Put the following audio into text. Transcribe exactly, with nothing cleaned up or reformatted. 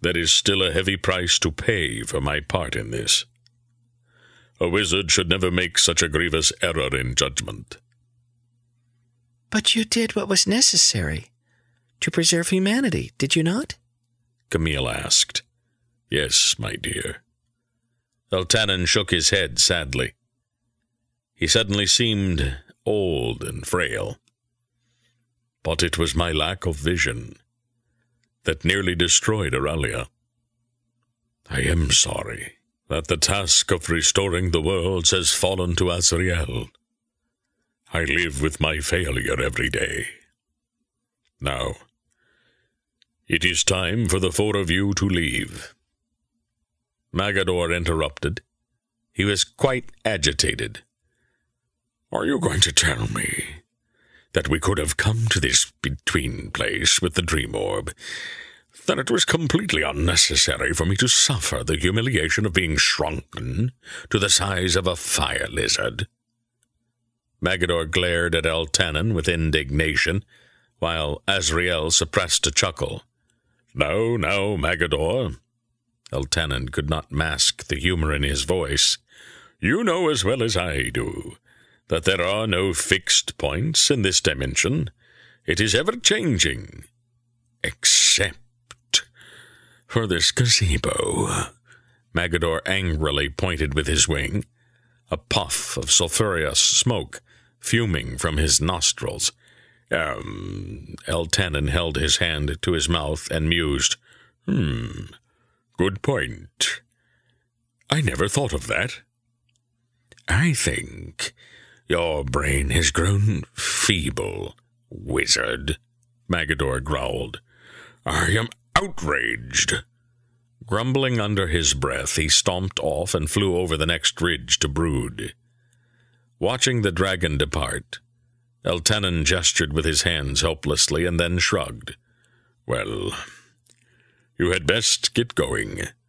there is still a heavy price to pay for my part in this. A wizard should never make such a grievous error in judgment. But you did what was necessary to preserve humanity, did you not? Camille asked. Yes, my dear. Eltanin shook his head sadly. He suddenly seemed old and frail. But it was my lack of vision that nearly destroyed Aurelia. I am sorry that the task of restoring the worlds has fallen to Azrael. I live with my failure every day. Now, it is time for the four of you to leave. Magador interrupted. He was quite agitated. Are you going to tell me that we could have come to this between place with the dream orb, that it was completely unnecessary for me to suffer the humiliation of being shrunken to the size of a fire lizard? Magador glared at Eltanin with indignation, while Azrael suppressed a chuckle. No, no, Magador. Eltanin could not mask the humor in his voice. You know as well as I do that there are no fixed points in this dimension. It is ever-changing. Except for this gazebo. Magador angrily pointed with his wing, a puff of sulphurous smoke fuming from his nostrils. Um, Eltanin held his hand to his mouth and mused. Hmm, good point. I never thought of that. I think your brain has grown feeble, wizard, Magador growled. I am outraged. Grumbling under his breath, he stomped off and flew over the next ridge to brood. Watching the dragon depart, Eltanin gestured with his hands helplessly and then shrugged. Well, you had best get going.